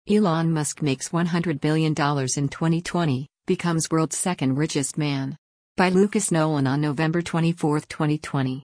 Elon Musk makes $100 billion in 2020, becomes world's second richest man. By Lucas Nolan on November 24, 2020.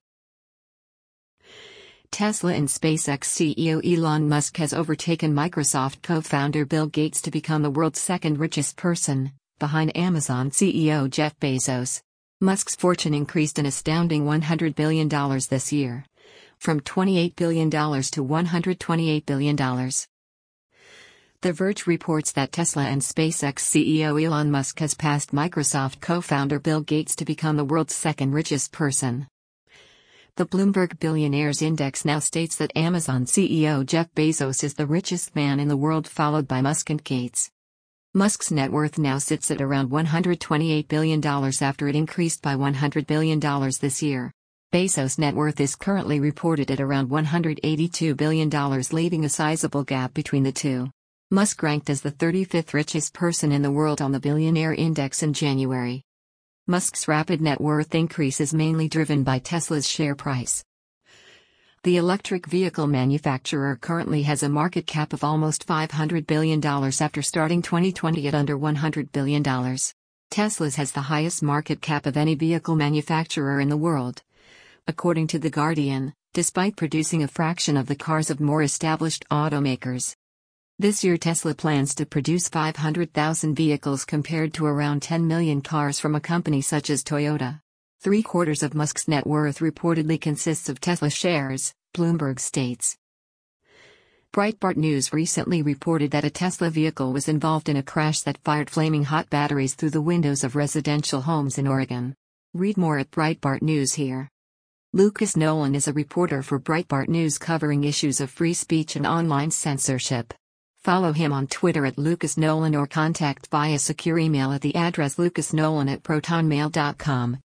Tesla and SpaceX CEO Elon Musk has overtaken Microsoft co-founder Bill Gates to become the world's second richest person, behind Amazon CEO Jeff Bezos. Musk's fortune increased an astounding $100 billion this year, from $28 billion to $128 billion. The Verge reports that Tesla and SpaceX CEO Elon Musk has passed Microsoft co-founder Bill Gates to become the world's second richest person. The Bloomberg Billionaires Index now states that Amazon CEO Jeff Bezos is the richest man in the world, followed by Musk and Gates. Musk's net worth now sits at around $128 billion after it increased by $100 billion this year. Bezos' net worth is currently reported at around $182 billion, leaving a sizable gap between the two. Musk ranked as the 35th richest person in the world on the Billionaire Index in January. Musk's rapid net worth increase is mainly driven by Tesla's share price. The electric vehicle manufacturer currently has a market cap of almost $500 billion after starting 2020 at under $100 billion. Tesla's has the highest market cap of any vehicle manufacturer in the world, according to The Guardian, despite producing a fraction of the cars of more established automakers. This year Tesla plans to produce 500,000 vehicles compared to around 10 million cars from a company such as Toyota. Three-quarters of Musk's net worth reportedly consists of Tesla shares, Bloomberg states. Breitbart News recently reported that a Tesla vehicle was involved in a crash that fired flaming hot batteries through the windows of residential homes in Oregon. Read more at Breitbart News here. Lucas Nolan is a reporter for Breitbart News covering issues of free speech and online censorship. Follow him on Twitter at Lucas Nolan or contact via secure email at the address lucasnolan@protonmail.com.